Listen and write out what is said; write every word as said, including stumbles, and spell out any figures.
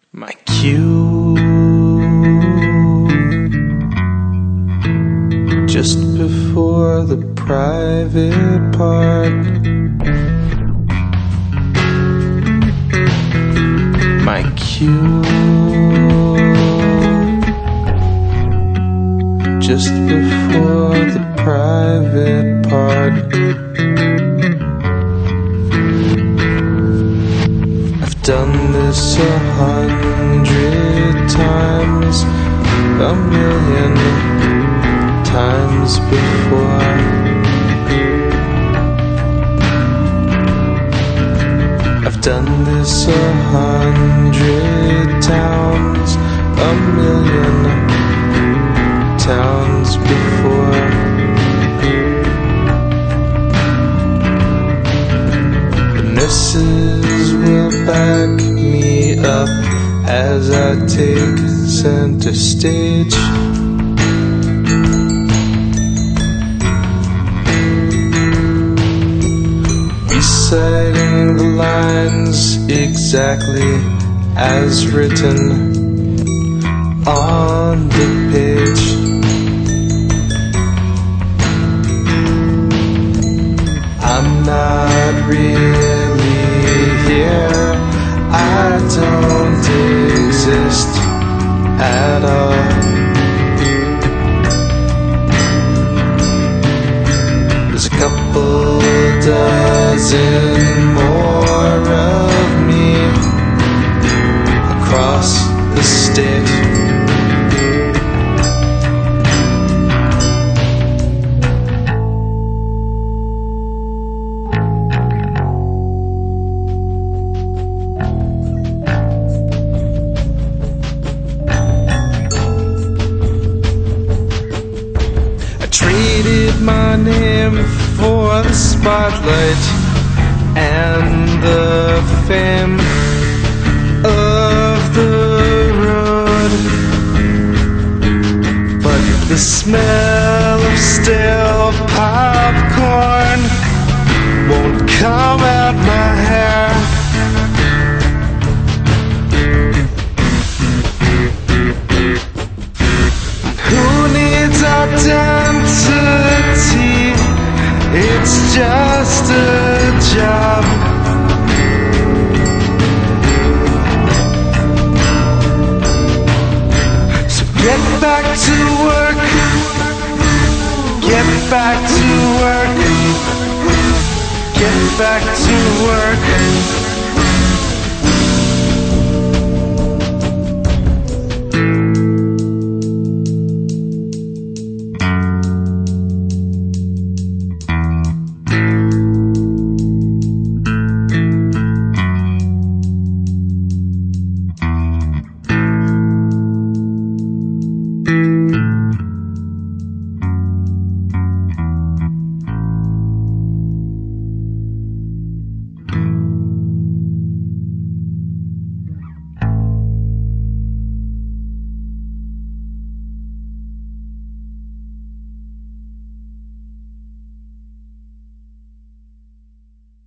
My cue, just before the private part. My cue, just before the private part. I've done this a hundred times, a million times before. I've done this a hundred towns, a million towns before. The nurses will back me up as I take center stage. Reciting the lines exactly as written on the page. I'm not really here, I don't exist at all. There's a couple dozen more of me across the state. Traded my name for the spotlight and the fame of the road, but the smell of stale popcorn won't come out my hair. Who needs identity? It's just a job. So get back to work. Get back to work. Get back to work.